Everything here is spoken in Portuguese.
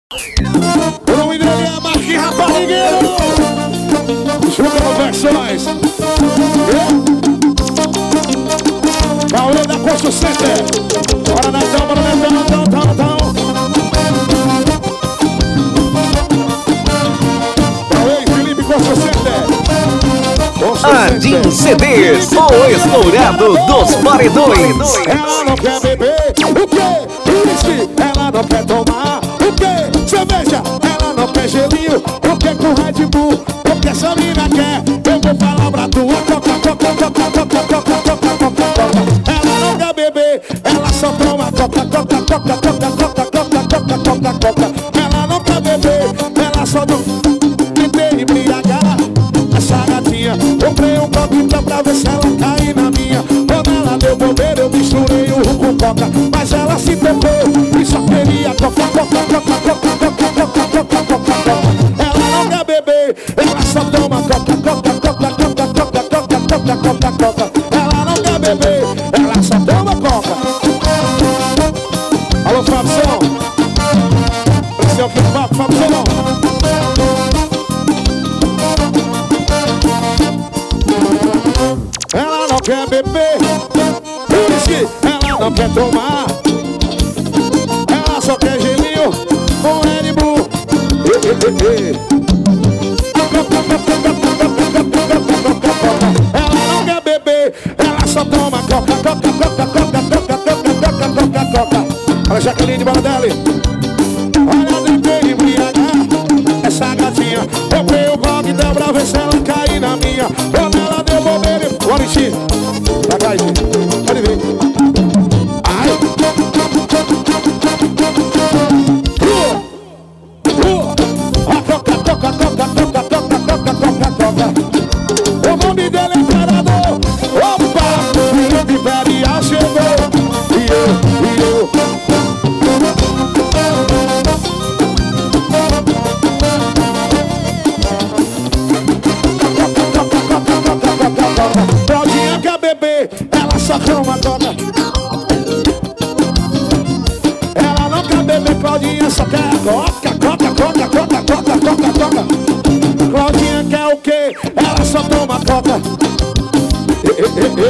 O nome dele é Marquinhos Raparigueiro. Chuta as versões. Cauê da Posto Center. Bora Netão, bora Netão. Cauê e Felipe Posto Center. Andim CDs, o estourado dos paredões. Ela não quer beber, o quê? Whisky, ela não quer tomar, o quê? Cerveja, ela não quer gelinho, o quê? Com Red Bull, o que essa mina quer? Eu vou falar pra tu, coca. Ela não quer beber, ela só toma coca. Ela não quer beber, ela só não quer embriagar. Essa gatinha, comprei um coquinho pra ver se ela cai na minha. Quando ela deu bobeira, eu misturei o rum com coca. Mas ela se tocou e só queria coca. Ela não quer beber, ela só toma coca. Ela não quer beber, ela só toma coca. Alô, Fabson. Esse é o que fala, Fabson. Ela não quer beber, whisky, ela não quer tomar. Ela só quer gelinho com Red Bull. Ela não quer beber, ela só toma coca. Olha a Jaqueline Bardelli. Olha, tentei embriagar essa gatinha. Eu peguei o coquetel pra ver se ela cair na minha. Quando ela deu bobeira, o Orixi. Pra cá, gente. Pode vir. Ai. A coca. O nome dele é Imperador. Opa! Felipe Imperial chegou. E eu. Claudinha quer beber, ela só toma coca. Ela não quer beber, Claudinha só quer coca. Claudinha quer o quê? Ela só toma coca.